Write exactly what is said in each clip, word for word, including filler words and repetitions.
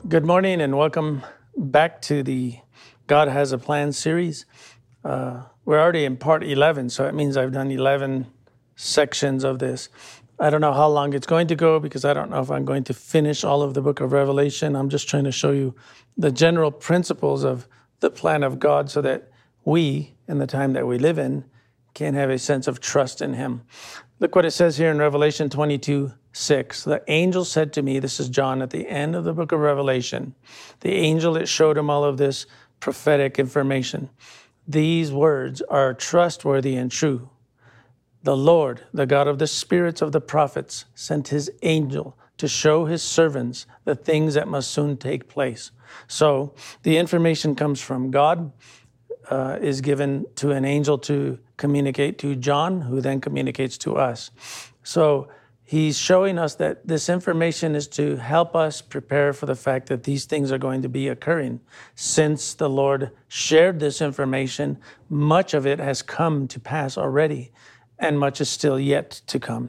Good morning and welcome back to the God Has a Plan series. Uh, we're already in part eleven, so it means I've done eleven sections of this. I don't know how long it's going to go because I don't know if I'm going to finish all of the book of Revelation. I'm just trying to show you the general principles of the plan of God so that we, in the time that we live in, can have a sense of trust in Him. Look what it says here in Revelation twenty-two six. The angel said to me, this is John at the end of the book of Revelation, the angel that showed him all of this prophetic information. These words are trustworthy and true. The Lord, the God of the spirits of the prophets, sent his angel to show his servants the things that must soon take place. So the information comes from God, uh, is given to an angel to communicate to John, who then communicates to us. So he's showing us that this information is to help us prepare for the fact that these things are going to be occurring. Since the Lord shared this information, much of it has come to pass already, and much is still yet to come.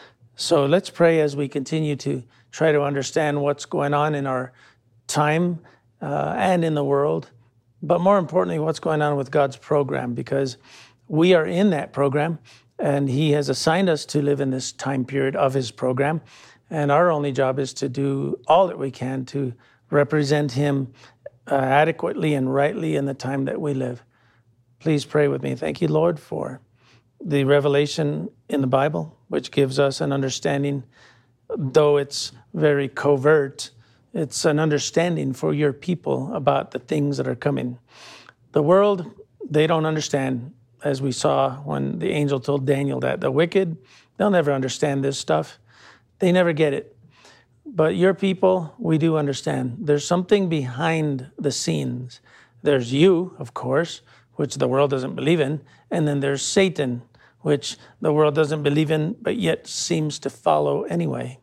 So let's pray as we continue to try to understand what's going on in our time uh, and in the world, but more importantly, what's going on with God's program, because we are in that program, and He has assigned us to live in this time period of His program. And our only job is to do all that we can to represent Him uh, adequately and rightly in the time that we live. Please pray with me. Thank you, Lord, for the revelation in the Bible, which gives us an understanding, though it's very covert, it's an understanding for your people about the things that are coming. The world, they don't understand. As we saw when the angel told Daniel that the wicked, they'll never understand this stuff. They never get it. But your people, we do understand. There's something behind the scenes. There's you, of course, which the world doesn't believe in. And then there's Satan, which the world doesn't believe in, but yet seems to follow anyway.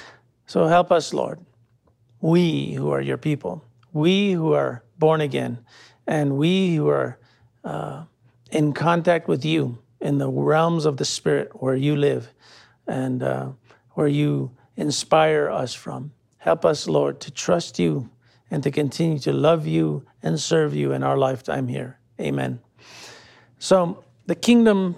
So help us, Lord. We who are your people, we who are born again, and we who are uh, in contact with you in the realms of the Spirit where you live and uh, where you inspire us from. Help us, Lord, to trust you and to continue to love you and serve you in our lifetime here. Amen. So the kingdom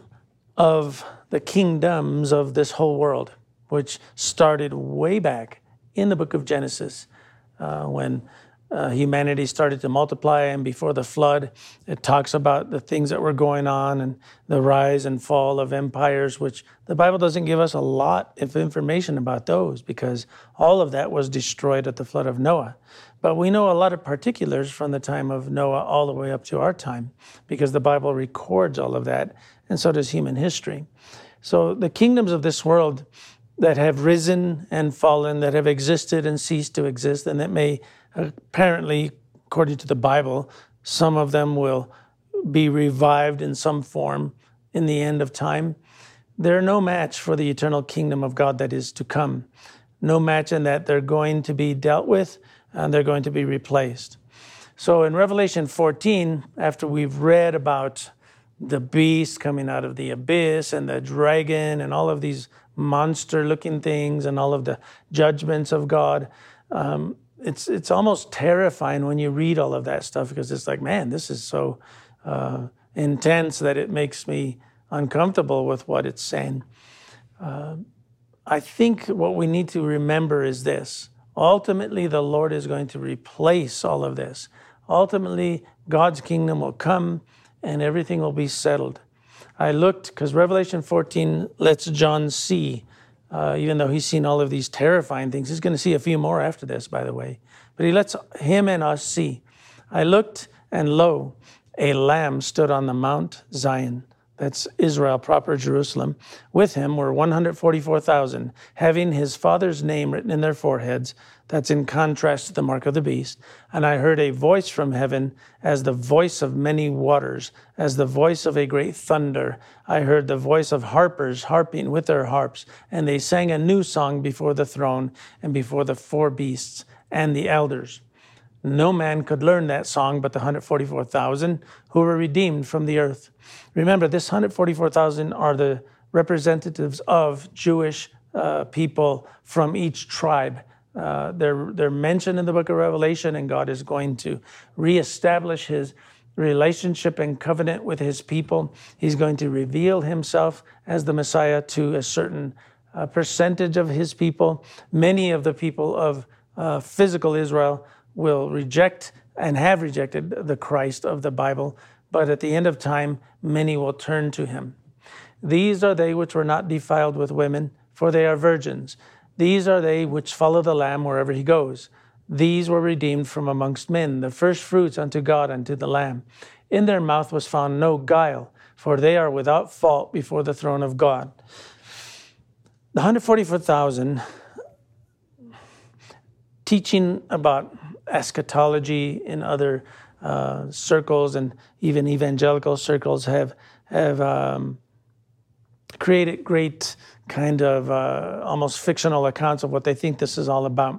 of the kingdoms of this whole world, which started way back in the book of Genesis, uh, when Uh, humanity started to multiply, and before the flood, it talks about the things that were going on and the rise and fall of empires, which the Bible doesn't give us a lot of information about those because all of that was destroyed at the flood of Noah. But we know a lot of particulars from the time of Noah all the way up to our time because the Bible records all of that, and so does human history. So the kingdoms of this world that have risen and fallen, that have existed and ceased to exist, and that may apparently, according to the Bible, some of them will be revived in some form in the end of time. They're no match for the eternal kingdom of God that is to come. No match in that they're going to be dealt with and they're going to be replaced. So in Revelation fourteen, after we've read about the beast coming out of the abyss and the dragon and all of these monster-looking things and all of the judgments of God, um, It's it's almost terrifying when you read all of that stuff because it's like, man, this is so uh, intense that it makes me uncomfortable with what it's saying. Uh, I think what we need to remember is this. Ultimately, the Lord is going to replace all of this. Ultimately, God's kingdom will come and everything will be settled. I looked, because Revelation fourteen lets John see, Uh, even though he's seen all of these terrifying things. He's going to see a few more after this, by the way. But he lets him and us see. I looked, and lo, a lamb stood on the Mount Zion. That's Israel, proper Jerusalem. With him were one hundred forty-four thousand, having his father's name written in their foreheads. That's in contrast to the mark of the beast. And I heard a voice from heaven as the voice of many waters, as the voice of a great thunder. I heard the voice of harpers harping with their harps, and they sang a new song before the throne and before the four beasts and the elders. No man could learn that song but the one hundred forty-four thousand who were redeemed from the earth. Remember, this one hundred forty-four thousand are the representatives of Jewish uh, people from each tribe Uh, they're, they're mentioned in the book of Revelation, and God is going to reestablish his relationship and covenant with his people. He's going to reveal himself as the Messiah to a certain uh, percentage of his people. Many of the people of uh, physical Israel will reject and have rejected the Christ of the Bible, but at the end of time, many will turn to him. These are they which were not defiled with women, for they are virgins. These are they which follow the Lamb wherever he goes. These were redeemed from amongst men, the first fruits unto God and to the Lamb. In their mouth was found no guile, for they are without fault before the throne of God. The one hundred forty-four thousand, teaching about eschatology in other uh, circles and even evangelical circles have, have um, created great kind of uh, almost fictional accounts of what they think this is all about.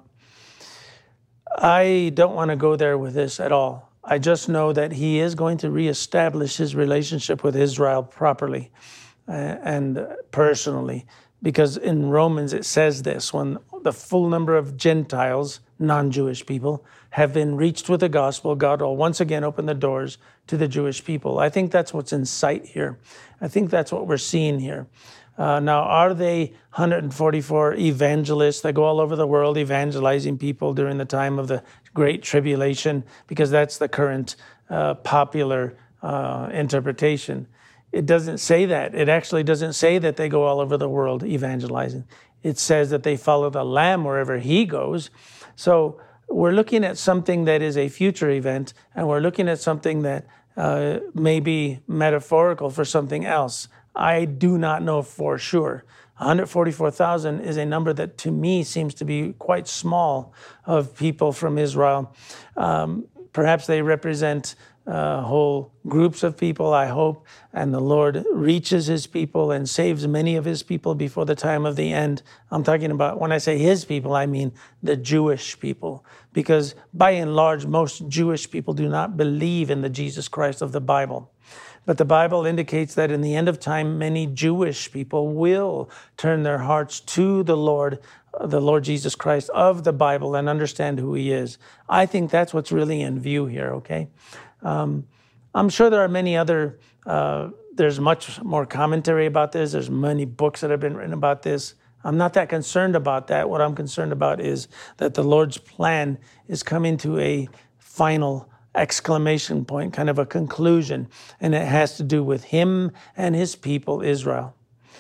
I don't want to go there with this at all. I just know that he is going to reestablish his relationship with Israel properly uh, and personally, because in Romans it says this: when the full number of Gentiles, non-Jewish people, have been reached with the gospel, God will once again open the doors to the Jewish people. I think that's what's in sight here. I think that's what we're seeing here. Uh, now, are they one hundred forty-four evangelists that go all over the world evangelizing people during the time of the Great Tribulation? Because that's the current uh, popular uh, interpretation. It doesn't say that. It actually doesn't say that they go all over the world evangelizing. It says that they follow the Lamb wherever he goes. So we're looking at something that is a future event, and we're looking at something that uh, may be metaphorical for something else. I do not know for sure. one hundred forty-four thousand is a number that to me seems to be quite small of people from Israel. Um, perhaps they represent uh, whole groups of people, I hope, and the Lord reaches his people and saves many of his people before the time of the end. I'm talking about, when I say his people, I mean the Jewish people, because by and large, most Jewish people do not believe in the Jesus Christ of the Bible. But the Bible indicates that in the end of time, many Jewish people will turn their hearts to the Lord, the Lord Jesus Christ of the Bible, and understand who he is. I think that's what's really in view here, okay? Um, I'm sure there are many other, uh, there's much more commentary about this. There's many books that have been written about this. I'm not that concerned about that. What I'm concerned about is that the Lord's plan is coming to a final exclamation point, kind of a conclusion, and it has to do with him and his people, Israel.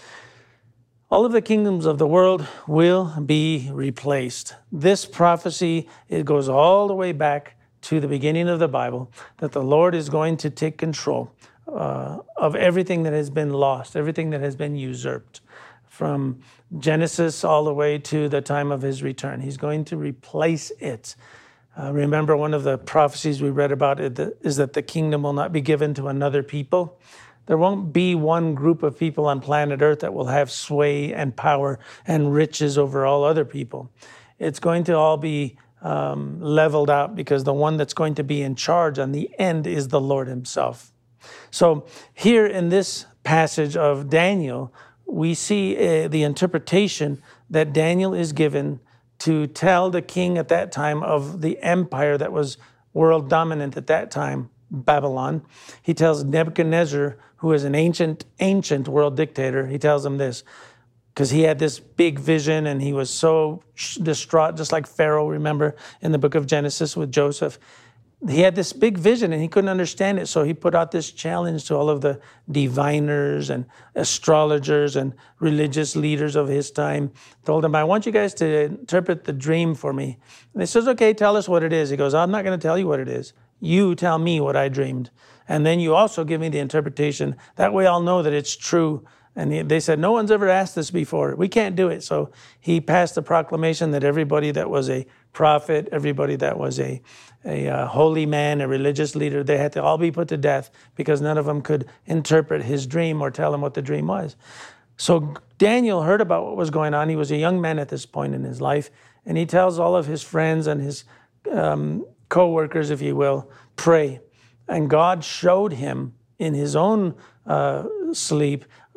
All of the kingdoms of the world will be replaced. This prophecy, it goes all the way back to the beginning of the Bible, that the Lord is going to take control uh, of everything that has been lost, everything that has been usurped, from Genesis all the way to the time of his return. He's going to replace it. Uh, remember, one of the prophecies we read about it is that the kingdom will not be given to another people. There won't be one group of people on planet Earth that will have sway and power and riches over all other people. It's going to all be um, leveled out, because the one that's going to be in charge on the end is the Lord himself. So here in this passage of Daniel, we see uh, the interpretation that Daniel is given to tell the king at that time of the empire that was world dominant at that time, Babylon. He tells Nebuchadnezzar, who is an ancient, ancient world dictator, he tells him this, because he had this big vision and he was so distraught, just like Pharaoh, remember, in the book of Genesis with Joseph. He had this big vision and he couldn't understand it, so he put out this challenge to all of the diviners and astrologers and religious leaders of his time. Told them, I want you guys to interpret the dream for me. And he says, okay, tell us what it is. He goes, I'm not going to tell you what it is. You tell me what I dreamed. And then you also give me the interpretation. That way I'll know that it's true. And they said, no one's ever asked this before. We can't do it. So he passed a proclamation that everybody that was a prophet, everybody that was a, a uh, holy man, a religious leader, they had to all be put to death, because none of them could interpret his dream or tell him what the dream was. So Daniel heard about what was going on. He was a young man at this point in his life. And he tells all of his friends and his um, co-workers, if you will, pray. And God showed him in his own uh, sleep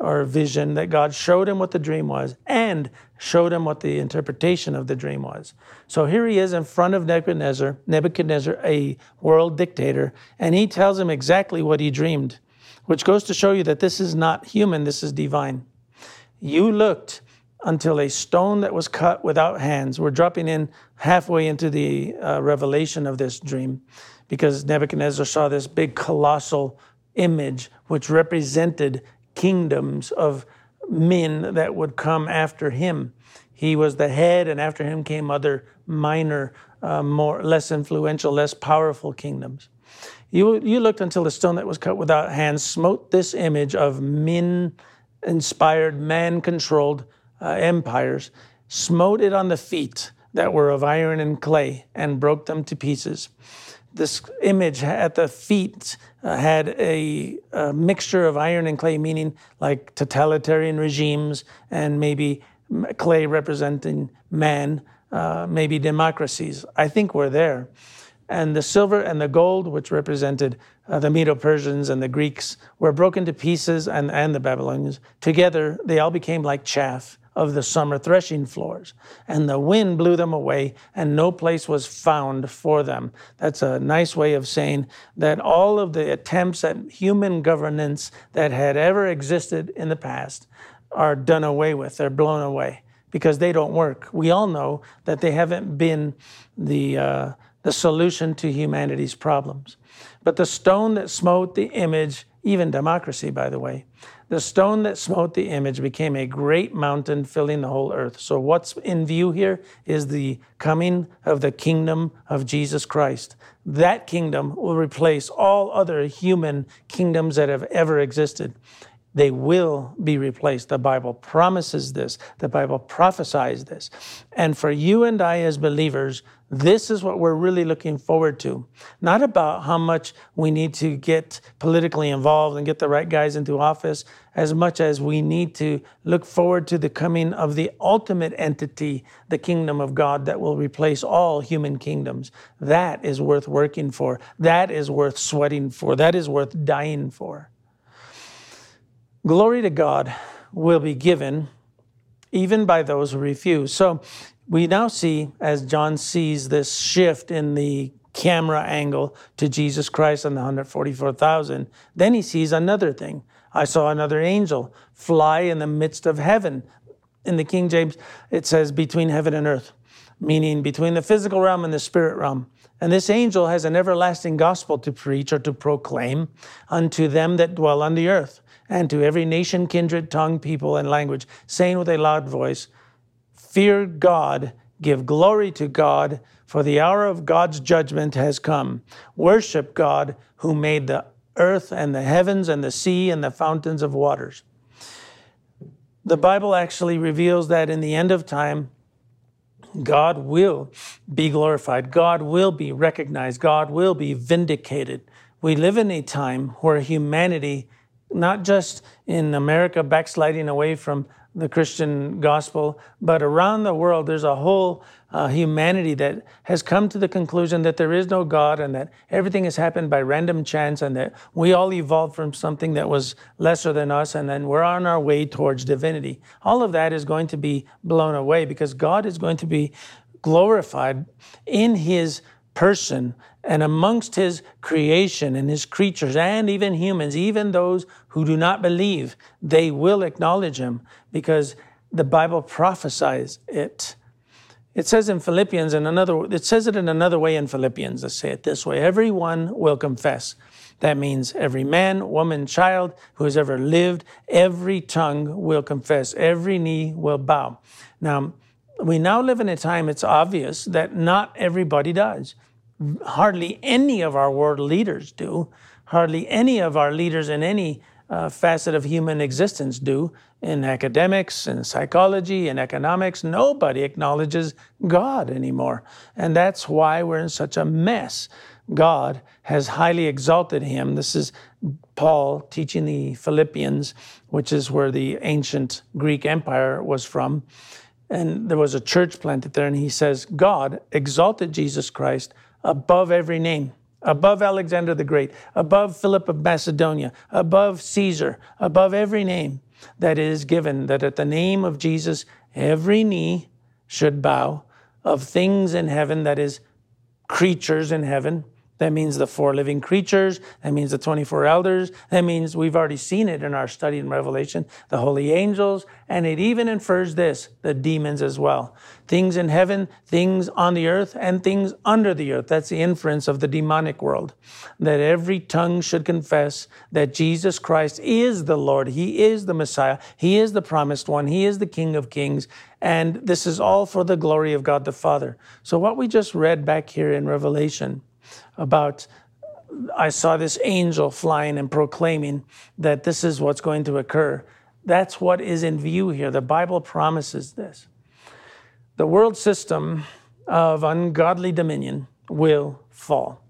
or vision, that God showed him what the dream was and showed him what the interpretation of the dream was. So here he is in front of Nebuchadnezzar, Nebuchadnezzar, a world dictator, and he tells him exactly what he dreamed, which goes to show you that this is not human, this is divine. You looked until a stone that was cut without hands. We're dropping in halfway into the uh, revelation of this dream, because Nebuchadnezzar saw this big colossal image which represented kingdoms of men that would come after him. He was the head, and after him came other minor, uh, more less influential, less powerful kingdoms. You, you looked until the stone that was cut without hands smote this image of men-inspired, man-controlled Uh, empires, smote it on the feet that were of iron and clay, and broke them to pieces. This image at the feet uh, had a, a mixture of iron and clay, meaning like totalitarian regimes, and maybe clay representing man, uh, maybe democracies. I think we're there. And the silver and the gold, which represented uh, the Medo-Persians and the Greeks, were broken to pieces, and, and the Babylonians. Together, they all became like chaff of the summer threshing floors, and the wind blew them away, and no place was found for them. That's a nice way of saying that all of the attempts at human governance that had ever existed in the past are done away with. They're blown away because they don't work. We all know that they haven't been the, uh, the solution to humanity's problems. But the stone that smote the image, even democracy, by the way, the stone that smote the image became a great mountain filling the whole earth. So what's in view here is the coming of the kingdom of Jesus Christ. That kingdom will replace all other human kingdoms that have ever existed. They will be replaced. The Bible promises this. The Bible prophesies this. And for you and I as believers, this is what we're really looking forward to. Not about how much we need to get politically involved and get the right guys into office, as much as we need to look forward to the coming of the ultimate entity, the kingdom of God, that will replace all human kingdoms. That is worth working for. That is worth sweating for. That is worth dying for. Glory to God will be given even by those who refuse. So we now see, as John sees this shift in the camera angle to Jesus Christ and the one hundred forty-four thousand, then he sees another thing. I saw another angel fly in the midst of heaven. In the King James, it says between heaven and earth, meaning between the physical realm and the spirit realm. And this angel has an everlasting gospel to preach or to proclaim unto them that dwell on the earth, and to every nation, kindred, tongue, people, and language, saying with a loud voice, fear God, give glory to God, for the hour of God's judgment has come. Worship God, who made the earth and the heavens and the sea and the fountains of waters. The Bible actually reveals that in the end of time, God will be glorified. God will be recognized. God will be vindicated. We live in a time where humanity, not just in America backsliding away from the Christian gospel, but around the world, there's a whole uh, humanity that has come to the conclusion that there is no God, and that everything has happened by random chance, and that we all evolved from something that was lesser than us, and then we're on our way towards divinity. All of that is going to be blown away, because God is going to be glorified in his person and amongst his creation and his creatures, and even humans, even those who do not believe, they will acknowledge him, because the Bible prophesies it. It says in Philippians, in another, it says it in another way in Philippians. Let's say it this way: everyone will confess. That means every man, woman, child who has ever lived, every tongue will confess, every knee will bow. Now, we now live in a time, it's obvious that not everybody does. Hardly any of our world leaders do. Hardly any of our leaders in any uh, facet of human existence do. In academics, in psychology, in economics, nobody acknowledges God anymore. And that's why we're in such a mess. God has highly exalted him. This is Paul teaching the Philippians, which is where the ancient Greek Empire was from. And there was a church planted there, and he says, God exalted Jesus Christ above every name, above Alexander the Great, above Philip of Macedonia, above Caesar, above every name. that is given, that at the name of Jesus, every knee should bow, of things in heaven, that is, creatures in heaven. That means the four living creatures. That means the twenty-four elders. That means we've already seen it in our study in Revelation, the holy angels. And it even infers this, the demons as well. Things in heaven, things on the earth, and things under the earth. That's the inference of the demonic world. That every tongue should confess that Jesus Christ is the Lord. He is the Messiah. He is the promised one. He is the King of Kings. And this is all for the glory of God the Father. So what we just read back here in Revelation about, I saw this angel flying and proclaiming that this is what's going to occur. That's what is in view here. The Bible promises this. The world system of ungodly dominion will fall.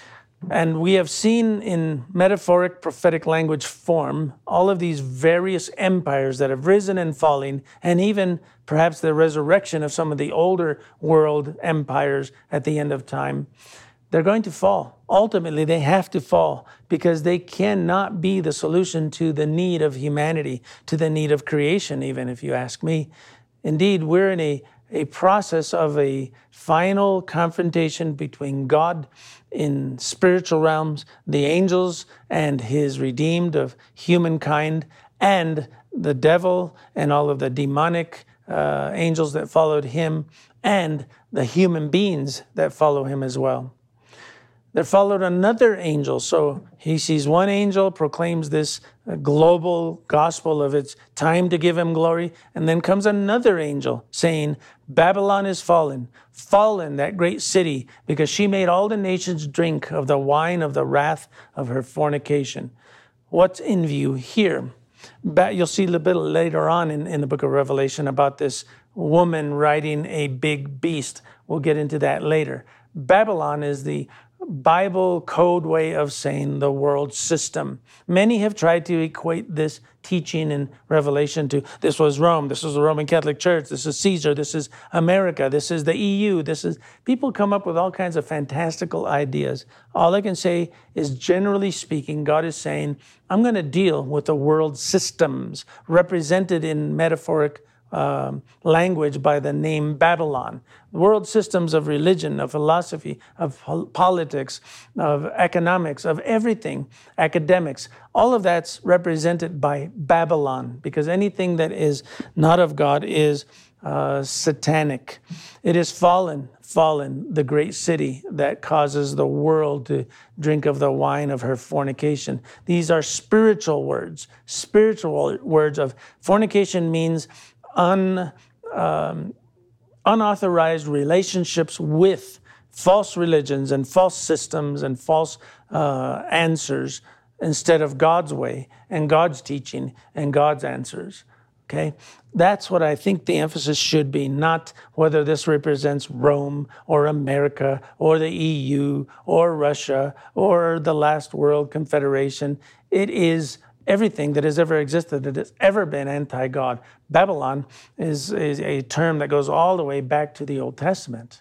And we have seen in metaphoric prophetic language form all of these various empires that have risen and fallen, and even perhaps the resurrection of some of the older world empires at the end of time. They're going to fall. Ultimately, they have to fall because they cannot be the solution to the need of humanity, to the need of creation, even if you ask me. Indeed, we're in a, a process of a final confrontation between God in spiritual realms, the angels and his redeemed of humankind, and the devil and all of the demonic uh, angels that followed him, and the human beings that follow him as well. There followed another angel. So he sees one angel, proclaims this global gospel of it's time to give him glory. And then comes another angel saying, Babylon is fallen, fallen, that great city, because she made all the nations drink of the wine of the wrath of her fornication. What's in view here? You'll see a little bit later on in, in the book of Revelation about this woman riding a big beast. We'll get into that later. Babylon is the Bible code way of saying the world system. Many have tried to equate this teaching in Revelation to this was Rome, this was the Roman Catholic Church, this is Caesar, this is America, this is the E U, this is... People come up with all kinds of fantastical ideas. All I can say is, generally speaking, God is saying, I'm going to deal with the world systems represented in metaphoric Um, language by the name Babylon. World systems of religion, of philosophy, of politics, of economics, of everything, academics, all of that's represented by Babylon, because anything that is not of God is uh, satanic. It is fallen, fallen, the great city that causes the world to drink of the wine of her fornication. These are spiritual words. Spiritual words of fornication means Un, um, unauthorized relationships with false religions and false systems and false uh, answers instead of God's way and God's teaching and God's answers. Okay? That's what I think the emphasis should be, not whether this represents Rome or America or the E U or Russia or the last world confederation. It is everything that has ever existed, that has ever been anti-God. Babylon is, is a term that goes all the way back to the Old Testament.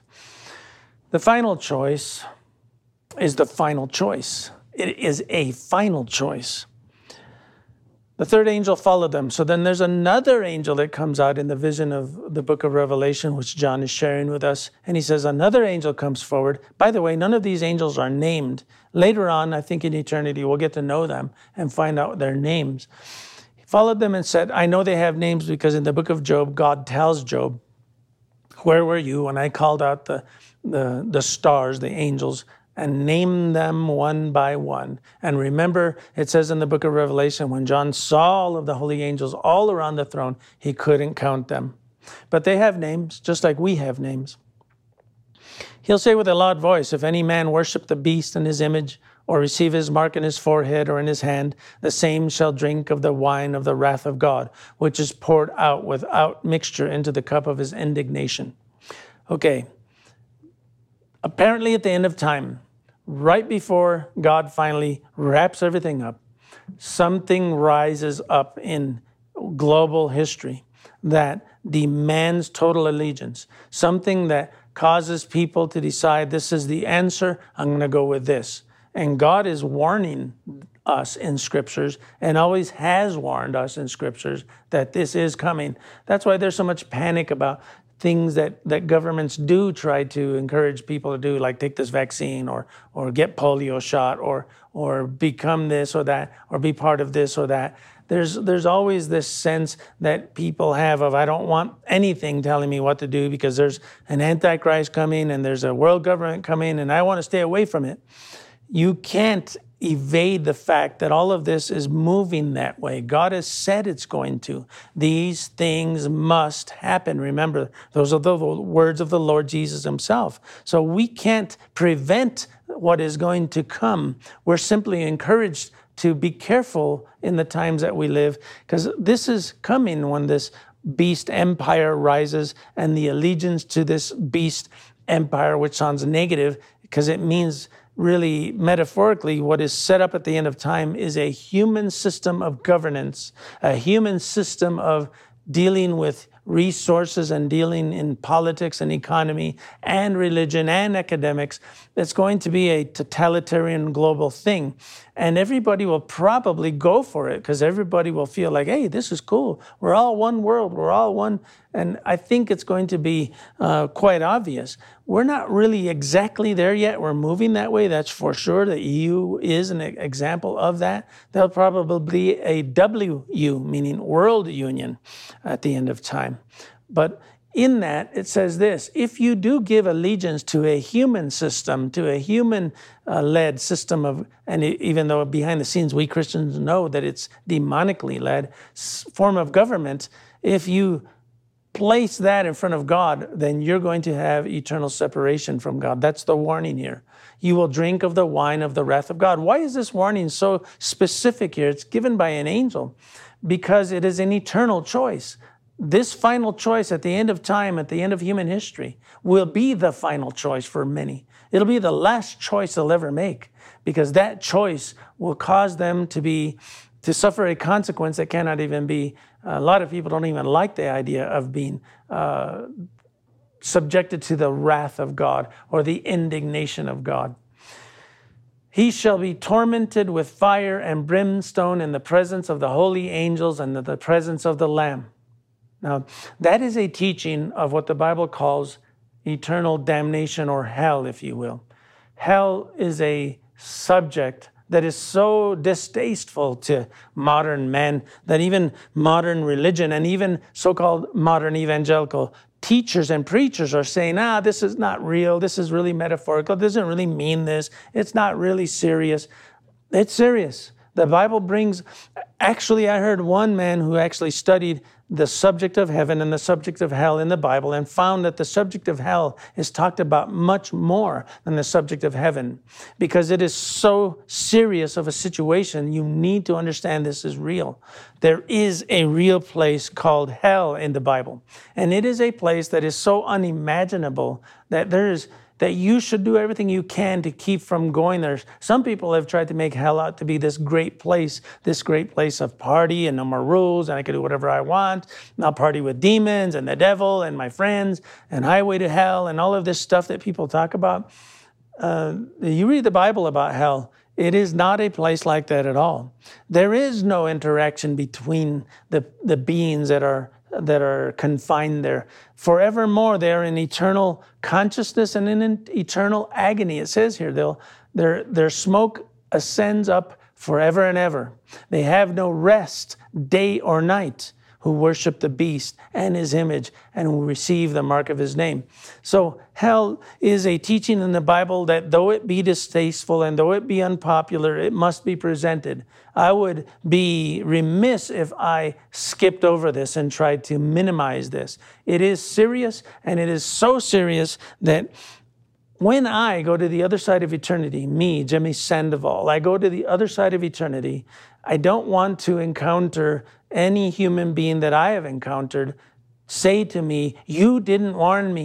The final choice is the final choice. It is a final choice. The third angel followed them. So then there's another angel that comes out in the vision of the book of Revelation, which John is sharing with us. And he says, another angel comes forward. By the way, none of these angels are named. Later on, I think in eternity, we'll get to know them and find out their names. He followed them and said, I know they have names because in the book of Job, God tells Job, where were you when I called out the, the, the stars, the angels, and name them one by one. And remember, it says in the book of Revelation, when John saw all of the holy angels all around the throne, he couldn't count them. But they have names, just like we have names. He'll say with a loud voice, if any man worship the beast and his image, or receive his mark in his forehead or in his hand, the same shall drink of the wine of the wrath of God, which is poured out without mixture into the cup of his indignation. Okay. Apparently at the end of time, right before God finally wraps everything up, something rises up in global history that demands total allegiance, something that causes people to decide this is the answer, I'm going to go with this. And God is warning us in scriptures and always has warned us in scriptures that this is coming. That's why there's so much panic about things that, that governments do try to encourage people to do, like take this vaccine or or get polio shot or or become this or that or be part of this or that. There's there's always this sense that people have of, I don't want anything telling me what to do because there's an antichrist coming and there's a world government coming and I want to stay away from it. You can't evade the fact that all of this is moving that way. God has said it's going to. These things must happen. Remember, those are the words of the Lord Jesus himself. So we can't prevent what is going to come. We're simply encouraged to be careful in the times that we live, because this is coming when this beast empire rises, and the allegiance to this beast empire, which sounds negative because it means really metaphorically, what is set up at the end of time is a human system of governance, a human system of dealing with resources and dealing in politics and economy and religion and academics. It's going to be a totalitarian global thing. And everybody will probably go for it because everybody will feel like, hey, this is cool. We're all one world. We're all one. And I think it's going to be uh, quite obvious. We're not really exactly there yet. We're moving that way. That's for sure. The E U is an example of that. There'll probably be a W U, meaning World Union, at the end of time. But in that, it says this: if you do give allegiance to a human system, to a human-led uh, system of, and it, even though behind the scenes we Christians know that it's demonically led form of government, if you place that in front of God, then you're going to have eternal separation from God. That's the warning here. You will drink of the wine of the wrath of God. Why is this warning so specific here? It's given by an angel because it is an eternal choice. This final choice at the end of time, at the end of human history, will be the final choice for many. It'll be the last choice they'll ever make, because that choice will cause them to be, to suffer a consequence that cannot even be. A lot of people don't even like the idea of being uh, subjected to the wrath of God or the indignation of God. He shall be tormented with fire and brimstone in the presence of the holy angels and in the presence of the Lamb. Now, that is a teaching of what the Bible calls eternal damnation, or hell, if you will. Hell is a subject that is so distasteful to modern men that even modern religion and even so-called modern evangelical teachers and preachers are saying, ah, this is not real. This is really metaphorical. It doesn't really mean this. It's not really serious. It's serious. The Bible brings, actually, I heard one man who actually studied the subject of heaven and the subject of hell in the Bible and found that the subject of hell is talked about much more than the subject of heaven, because it is so serious of a situation. You need to understand this is real. There is a real place called hell in the Bible, and it is a place that is so unimaginable that there is that you should do everything you can to keep from going there. Some people have tried to make hell out to be this great place, this great place of party and no more rules, and I can do whatever I want. And I'll party with demons and the devil and my friends and highway to hell and all of this stuff that people talk about. Uh, you read the Bible about hell, it is not a place like that at all. There is no interaction between the, the beings that are that are confined there. Forevermore, they are in eternal consciousness and in eternal agony. It says here, they'll, their, their smoke ascends up forever and ever. They have no rest, day or night, who worship the beast and his image and who receive the mark of his name. So hell is a teaching in the Bible that though it be distasteful and though it be unpopular, it must be presented. I would be remiss if I skipped over this and tried to minimize this. It is serious, and it is so serious that when I go to the other side of eternity, me, Jimmy Sandoval, I go to the other side of eternity, I don't want to encounter any human being that I have encountered say to me, you didn't warn me.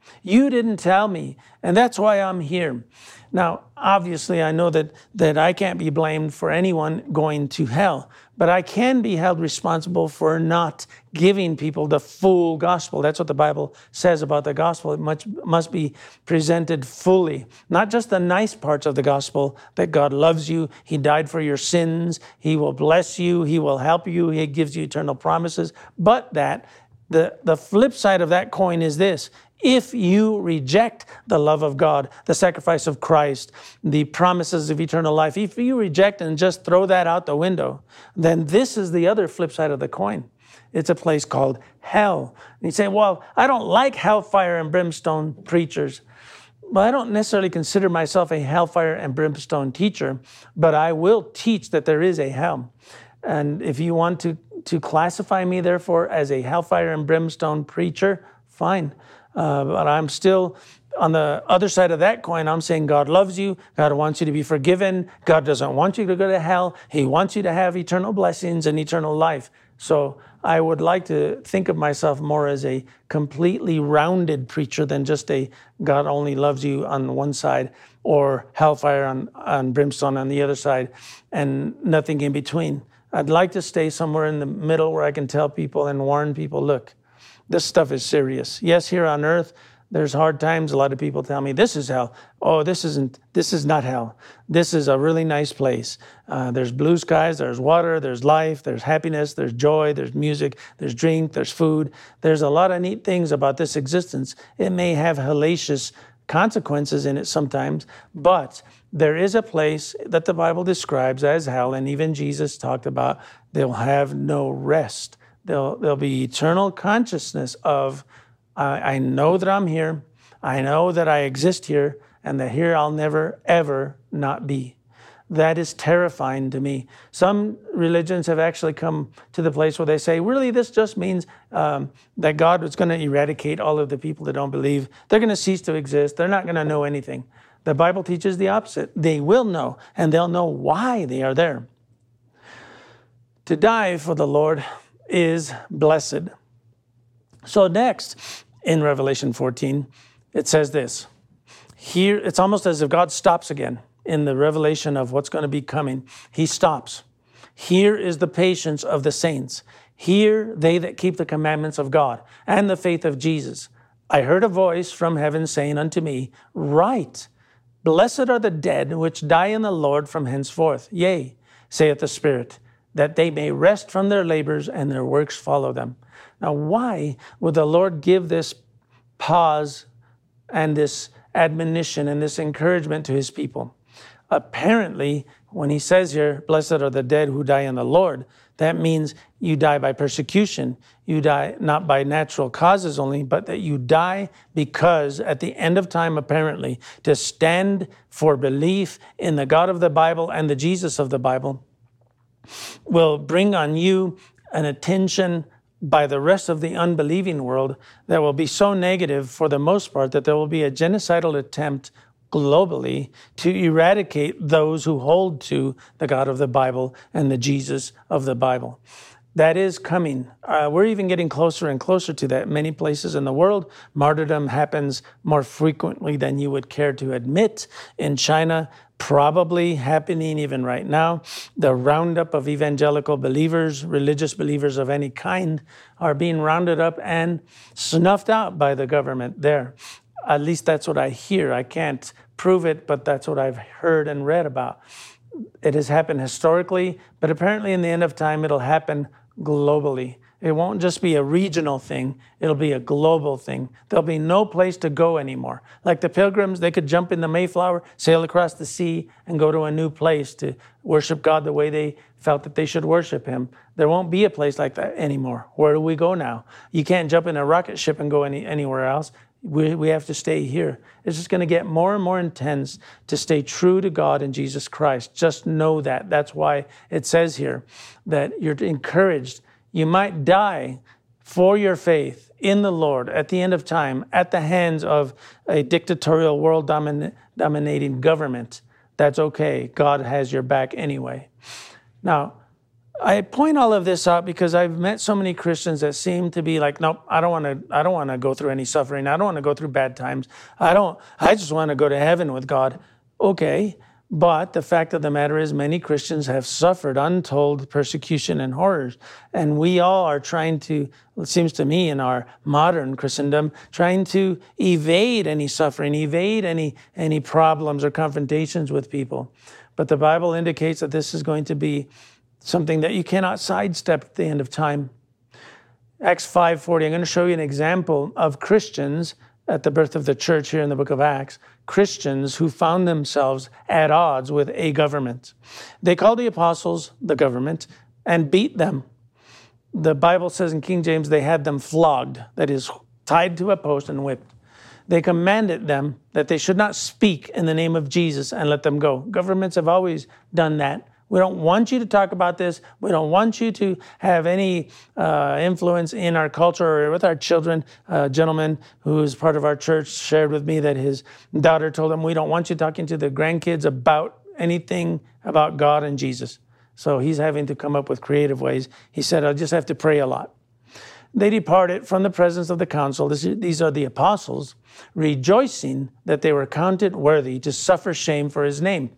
You didn't tell me, and that's why I'm here. Now, obviously, I know that, that I can't be blamed for anyone going to hell, but I can be held responsible for not giving people the full gospel. That's what the Bible says about the gospel. It must, must be presented fully, not just the nice parts of the gospel, that God loves you, He died for your sins, He will bless you, He will help you, He gives you eternal promises, but that the, the flip side of that coin is this: if you reject the love of God, the sacrifice of Christ, the promises of eternal life, if you reject and just throw that out the window, then this is the other flip side of the coin. It's a place called hell. And you say, well, I don't like hellfire and brimstone preachers. Well, I don't necessarily consider myself a hellfire and brimstone teacher, but I will teach that there is a hell. And if you want to, to classify me, therefore, as a hellfire and brimstone preacher, fine. Uh, but I'm still on the other side of that coin. I'm saying God loves you. God wants you to be forgiven. God doesn't want you to go to hell. He wants you to have eternal blessings and eternal life. So I would like to think of myself more as a completely rounded preacher than just a God only loves you on one side, or hellfire on, on brimstone on the other side, and nothing in between. I'd like to stay somewhere in the middle where I can tell people and warn people, look, this stuff is serious. Yes, here on earth, there's hard times. A lot of people tell me, this is hell. Oh, this isn't, this is not hell. This is a really nice place. Uh, there's blue skies, there's water, there's life, there's happiness, there's joy, there's music, there's drink, there's food. There's a lot of neat things about this existence. It may have hellacious consequences in it sometimes, but there is a place that the Bible describes as hell, and even Jesus talked about they'll have no rest. There'll, there'll be eternal consciousness of, uh, I know that I'm here, I know that I exist here, and that here I'll never, ever not be. That is terrifying to me. Some religions have actually come to the place where they say, really, this just means um, that God is going to eradicate all of the people that don't believe. They're going to cease to exist. They're not going to know anything. The Bible teaches the opposite. They will know, and they'll know why they are there. To die for the Lord is blessed. So next, in Revelation fourteen, it says this. Here, it's almost as if God stops again in the revelation of what's going to be coming. He stops. Here is the patience of the saints. Here they that keep the commandments of God and the faith of Jesus. I heard a voice from heaven saying unto me, write, blessed are the dead which die in the Lord from henceforth. Yea, saith the Spirit, that they may rest from their labors and their works follow them. Now, why would the Lord give this pause and this admonition and this encouragement to His people? Apparently, when He says here, blessed are the dead who die in the Lord, that means you die by persecution. You die not by natural causes only, but that you die because at the end of time, apparently, to stand for belief in the God of the Bible and the Jesus of the Bible will bring on you an attention by the rest of the unbelieving world that will be so negative for the most part that there will be a genocidal attempt globally to eradicate those who hold to the God of the Bible and the Jesus of the Bible. That is coming. Uh, we're even getting closer and closer to that. Many places in the world, martyrdom happens more frequently than you would care to admit. In China, probably happening even right now. The roundup of evangelical believers, religious believers of any kind, are being rounded up and snuffed out by the government there. At least that's what I hear. I can't prove it, but that's what I've heard and read about. It has happened historically, but apparently in the end of time, it'll happen globally. It won't just be a regional thing. It'll be a global thing. There'll be no place to go anymore. Like the Pilgrims, they could jump in the Mayflower, sail across the sea, and go to a new place to worship God the way they felt that they should worship Him. There won't be a place like that anymore. Where do we go now? You can't jump in a rocket ship and go any, anywhere else. We, we have to stay here. It's just going to get more and more intense to stay true to God and Jesus Christ. Just know that. That's why it says here that you're encouraged. You might die for your faith in the Lord at the end of time at the hands of a dictatorial world domin- dominating government. That's okay. God has your back anyway. Now, I point all of this out because I've met so many Christians that seem to be like, nope, I don't want to, I don't want to go through any suffering. I don't want to go through bad times. I don't, I just want to go to heaven with God. Okay. But the fact of the matter is many Christians have suffered untold persecution and horrors. And we all are trying to, it seems to me in our modern Christendom, trying to evade any suffering, evade any, any problems or confrontations with people. But the Bible indicates that this is going to be something that you cannot sidestep at the end of time. Acts five forty, I'm going to show you an example of Christians at the birth of the church here in the book of Acts, Christians who found themselves at odds with a government. They called the apostles the government and beat them. The Bible says in King James, they had them flogged, that is, tied to a post and whipped. They commanded them that they should not speak in the name of Jesus and let them go. Governments have always done that. We don't want you to talk about this. We don't want you to have any uh, influence in our culture or with our children. A gentleman who is part of our church shared with me that his daughter told him, we don't want you talking to the grandkids about anything about God and Jesus. So he's having to come up with creative ways. He said, I'll just have to pray a lot. They departed from the presence of the council. This is, these are the apostles, rejoicing that they were counted worthy to suffer shame for his name.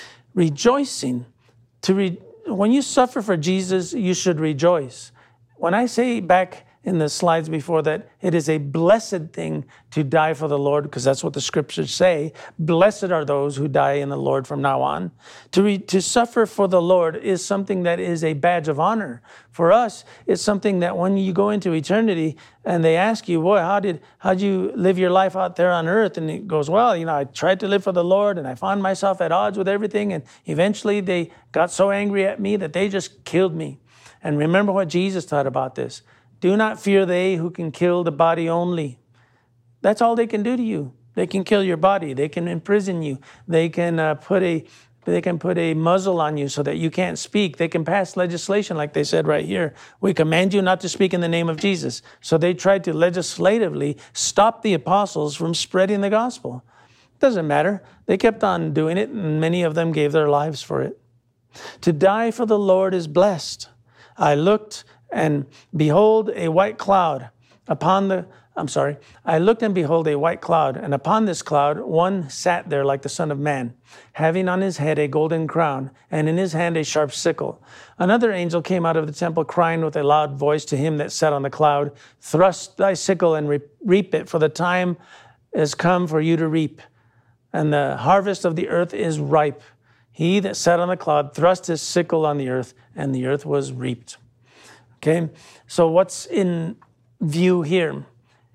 Rejoicing. To re- when you suffer for Jesus, you should rejoice. When I say back in the slides before that, it is a blessed thing to die for the Lord, because that's what the scriptures say. Blessed are those who die in the Lord from now on. To re- to suffer for the Lord is something that is a badge of honor. For us, it's something that when you go into eternity and they ask you, boy, how did how'd you live your life out there on earth? And it goes, well, you know, I tried to live for the Lord and I found myself at odds with everything. And eventually they got so angry at me that they just killed me. And remember what Jesus taught about this. Do not fear they who can kill the body only. That's all they can do to you. They can kill your body. They can imprison you. They can uh, put a they can put a muzzle on you so that you can't speak. They can pass legislation like they said right here. We command you not to speak in the name of Jesus. So they tried to legislatively stop the apostles from spreading the gospel. It doesn't matter. They kept on doing it, and many of them gave their lives for it. To die for the Lord is blessed. I looked and behold a white cloud upon the, I'm sorry, I looked and behold a white cloud, and upon this cloud one sat there like the Son of Man, having on his head a golden crown, and in his hand a sharp sickle. Another angel came out of the temple, crying with a loud voice to him that sat on the cloud, thrust thy sickle and reap it, for the time is come for you to reap, and the harvest of the earth is ripe. He that sat on the cloud thrust his sickle on the earth, and the earth was reaped. Okay, so what's in view here?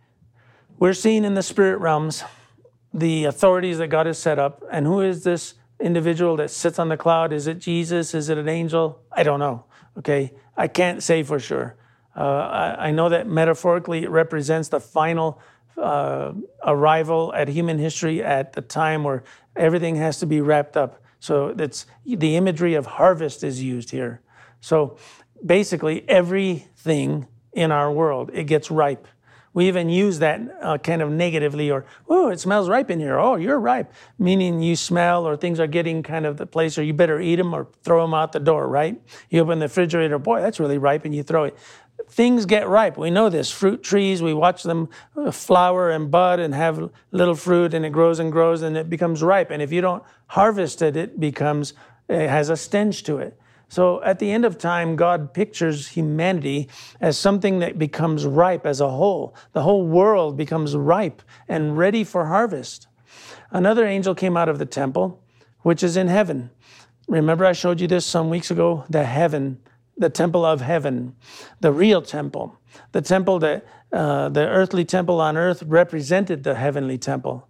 We're seeing in the spirit realms the authorities that God has set up. And who is this individual that sits on the cloud? Is it Jesus? Is it an angel? I don't know. Okay, I can't say for sure. Uh, I, I know that metaphorically it represents the final uh, arrival at human history at the time where everything has to be wrapped up. So that's the imagery of harvest is used here. So basically, everything in our world, it gets ripe. We even use that uh, kind of negatively, or, oh, it smells ripe in here. Oh, you're ripe, meaning you smell or things are getting kind of the place, or you better eat them or throw them out the door, right? You open the refrigerator, boy, that's really ripe, and you throw it. Things get ripe. We know this. Fruit trees, we watch them flower and bud and have little fruit, and it grows and grows, and it becomes ripe. And if you don't harvest it, it becomes, it has a stench to it. So at the end of time, God pictures humanity as something that becomes ripe as a whole. The whole world becomes ripe and ready for harvest. Another angel came out of the temple, which is in heaven. Remember I showed you this some weeks ago, the heaven, the temple of heaven, the real temple. The temple that, uh, the earthly temple on earth represented the heavenly temple.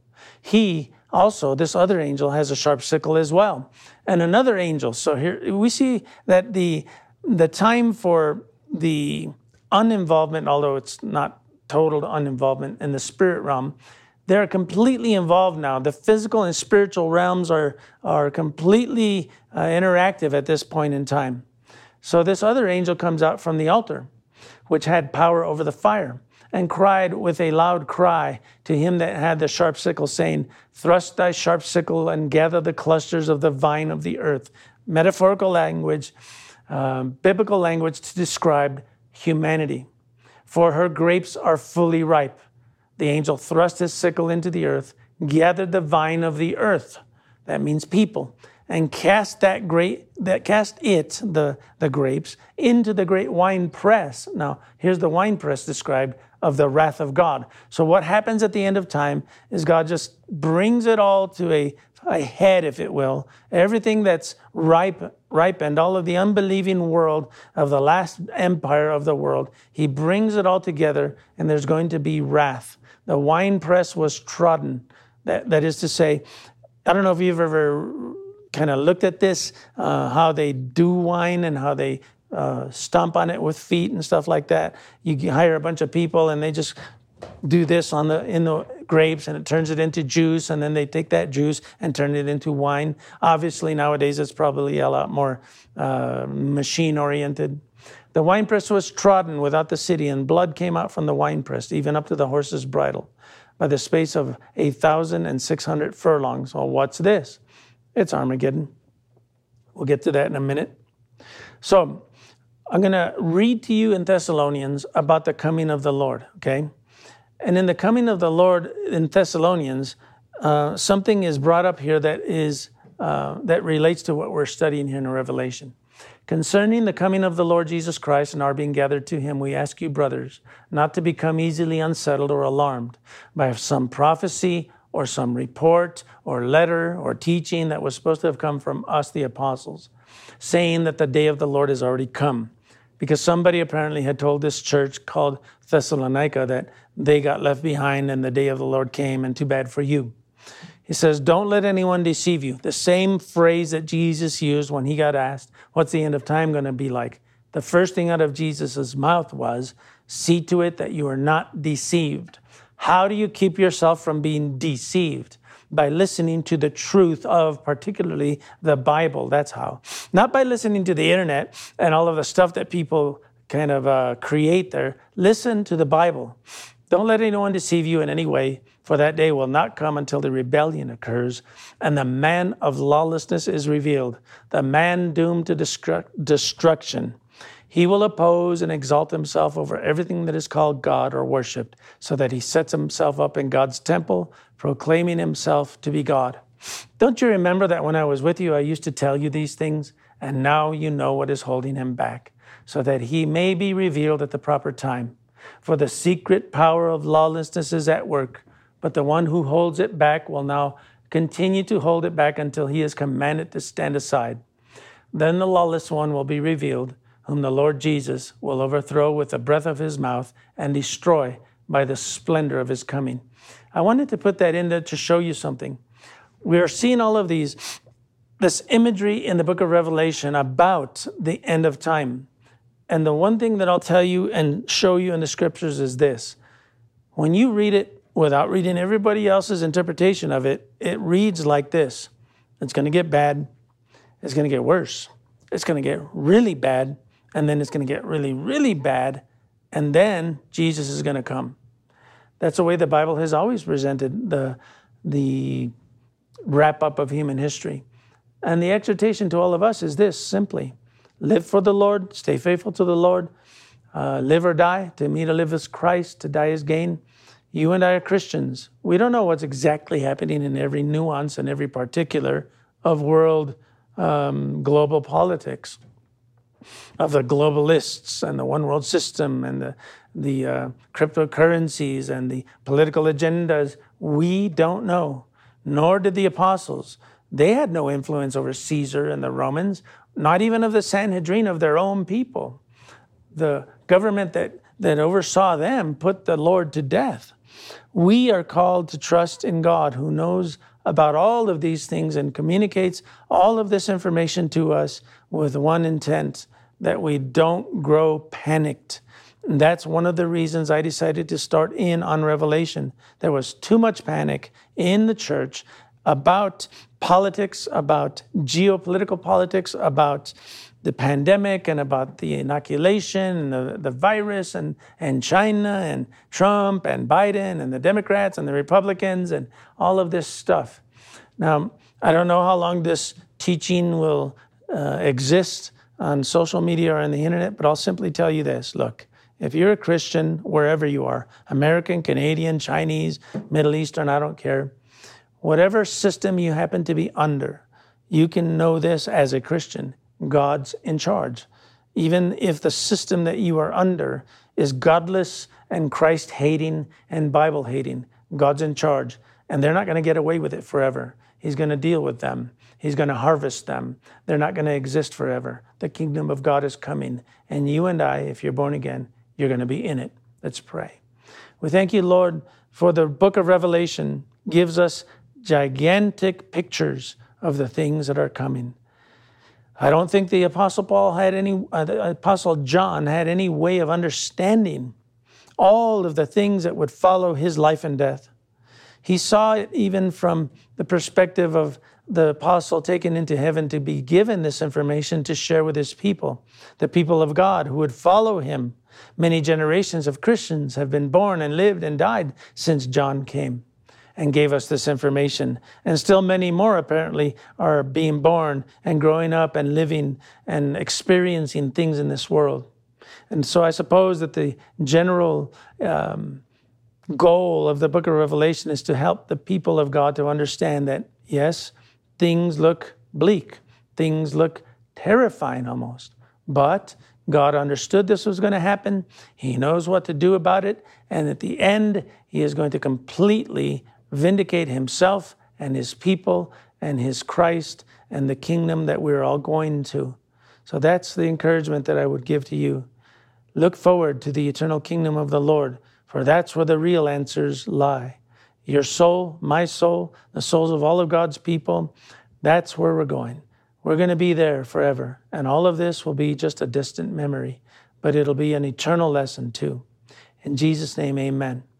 He also, this other angel has a sharp sickle as well. And another angel. So here we see that the, the time for the uninvolvement, although it's not total uninvolvement in the spirit realm, they're completely involved now. The physical and spiritual realms are, are completely uh, interactive at this point in time. So this other angel comes out from the altar, which had power over the fire, and cried with a loud cry to him that had the sharp sickle, saying, thrust thy sharp sickle and gather the clusters of the vine of the earth. Metaphorical language. um, biblical language to describe humanity. For her grapes are fully ripe. The angel thrust his sickle into the earth, gathered the vine of the earth, that means people, and cast that grape, that cast it, the, the grapes, into the great wine press. Now, here's the wine press described of the wrath of God. So what happens at the end of time is God just brings it all to a, a head, if it will. Everything that's ripe, ripened, all of the unbelieving world of the last empire of the world, he brings it all together, and there's going to be wrath. The wine press was trodden. That, that is to say, I don't know if you've ever kind of looked at this, uh, how they do wine and how they uh, stomp on it with feet and stuff like that. You hire a bunch of people and they just do this on the in the grapes, and it turns it into juice, and then they take that juice and turn it into wine. Obviously, nowadays it's probably a lot more uh, machine-oriented. The winepress was trodden without the city, and blood came out from the winepress, even up to the horse's bridle, by the space of a thousand and six hundred furlongs. Well, what's this? It's Armageddon. We'll get to that in a minute. So I'm going to read to you in Thessalonians about the coming of the Lord, okay? And in the coming of the Lord in Thessalonians, uh, something is brought up here that is uh, that relates to what we're studying here in Revelation. Concerning the coming of the Lord Jesus Christ and our being gathered to him, we ask you, brothers, not to become easily unsettled or alarmed by some prophecy or some report or letter or teaching that was supposed to have come from us, the apostles, saying that the day of the Lord has already come. Because somebody apparently had told this church called Thessalonica that they got left behind and the day of the Lord came, and too bad for you. He says, don't let anyone deceive you. The same phrase that Jesus used when he got asked, what's the end of time going to be like? The first thing out of Jesus' mouth was, see to it that you are not deceived. How do you keep yourself from being deceived? By listening to the truth of particularly the Bible. That's how. Not by listening to the internet and all of the stuff that people kind of uh, create there. Listen to the Bible. Don't let anyone deceive you in any way, for that day will not come until the rebellion occurs and the man of lawlessness is revealed, the man doomed to destru- destruction. He will oppose and exalt himself over everything that is called God or worshipped, so that he sets himself up in God's temple, proclaiming himself to be God. Don't you remember that when I was with you, I used to tell you these things? And now you know what is holding him back, so that he may be revealed at the proper time. For the secret power of lawlessness is at work, but the one who holds it back will now continue to hold it back until he is commanded to stand aside. Then the lawless one will be revealed, whom the Lord Jesus will overthrow with the breath of his mouth and destroy by the splendor of his coming. I wanted to put that in there to show you something. We are seeing all of these, this imagery in the book of Revelation about the end of time. And the one thing that I'll tell you and show you in the scriptures is this. When you read it without reading everybody else's interpretation of it, it reads like this. It's going to get bad. It's going to get worse. It's going to get really bad. And then it's going to get really, really bad. And then Jesus is going to come. That's the way the Bible has always presented the, the wrap-up of human history. And the exhortation to all of us is this, simply. Live for the Lord. Stay faithful to the Lord. Uh, live or die. To me to live is Christ. To die is gain. You and I are Christians. We don't know what's exactly happening in every nuance and every particular of world um, global politics, of the globalists and the one world system and the, the uh, cryptocurrencies and the political agendas. We don't know, nor did the apostles. They had no influence over Caesar and the Romans, not even of the Sanhedrin of their own people. The government that, that oversaw them put the Lord to death. We are called to trust in God, who knows about all of these things and communicates all of this information to us with one intent, that we don't grow panicked. And that's one of the reasons I decided to start in on Revelation. There was too much panic in the church about politics, about geopolitical politics, about the pandemic and about the inoculation and the, the virus and, and China and Trump and Biden and the Democrats and the Republicans and all of this stuff. Now, I don't know how long this teaching will uh, exist. on social media or on the internet, but I'll simply tell you this. Look, if you're a Christian, wherever you are, American, Canadian, Chinese, Middle Eastern, I don't care, whatever system you happen to be under, you can know this as a Christian. God's in charge. Even if the system that you are under is godless and Christ-hating and Bible-hating, God's in charge. And they're not going to get away with it forever. He's going to deal with them. He's going to harvest them. They're not going to exist forever. The kingdom of God is coming. And you and I, if you're born again, you're going to be in it. Let's pray. We thank you, Lord, for the book of Revelation gives us gigantic pictures of the things that are coming. I don't think the Apostle Paul had any, uh, the Apostle John had any way of understanding all of the things that would follow his life and death. He saw it even from the perspective of the apostle taken into heaven to be given this information to share with his people, the people of God who would follow him. Many generations of Christians have been born and lived and died since John came and gave us this information. And still many more apparently are being born and growing up and living and experiencing things in this world. And so I suppose that the general um, goal of the book of Revelation is to help the people of God to understand that, yes, things look bleak. Things look terrifying almost. But God understood this was going to happen. He knows what to do about it. And at the end, he is going to completely vindicate himself and his people and his Christ and the kingdom that we're all going to. So that's the encouragement that I would give to you. Look forward to the eternal kingdom of the Lord, for that's where the real answers lie. Your soul, my soul, the souls of all of God's people, that's where we're going. We're going to be there forever. And all of this will be just a distant memory, but it'll be an eternal lesson too. In Jesus' name, amen.